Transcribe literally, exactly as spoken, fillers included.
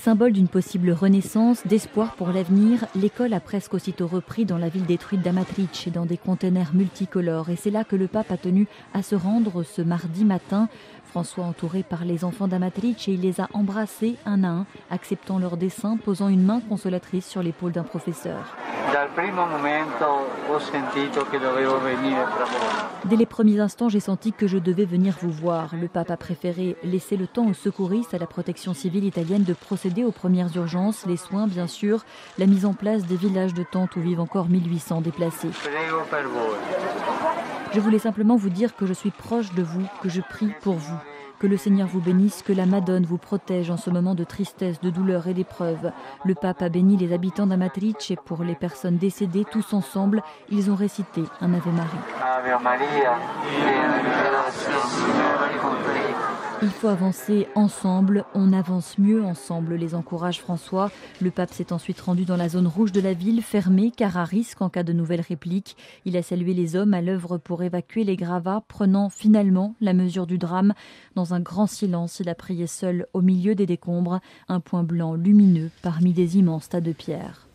Symbole d'une possible renaissance, d'espoir pour l'avenir, l'école a presque aussitôt repris dans la ville détruite d'Amatrice, dans des containers multicolores. Et c'est là que le pape a tenu à se rendre ce mardi matin. François, entouré par les enfants d'Amatrice, il les a embrassés un à un, acceptant leur dessein, posant une main consolatrice sur l'épaule d'un professeur. Dès les premiers instants, j'ai senti que je devais venir vous voir. Le pape a préféré laisser le temps aux secouristes, à la protection civile italienne de procéder aux premières urgences, les soins bien sûr, la mise en place des villages de tentes où vivent encore mille huit cents déplacés. Je voulais simplement vous dire que je suis proche de vous, que je prie pour vous. Que le Seigneur vous bénisse, que la Madone vous protège en ce moment de tristesse, de douleur et d'épreuve. Le pape a béni les habitants d'Amatrice et pour les personnes décédées, tous ensemble, ils ont récité un Ave Maria. Ave Maria. Il faut avancer ensemble, on avance mieux ensemble, les encourage François. Le pape s'est ensuite rendu dans la zone rouge de la ville, fermée car à risque en cas de nouvelles répliques. Il a salué les hommes à l'œuvre pour évacuer les gravats, prenant finalement la mesure du drame. Dans un grand silence, il a prié seul au milieu des décombres, un point blanc lumineux parmi des immenses tas de pierres.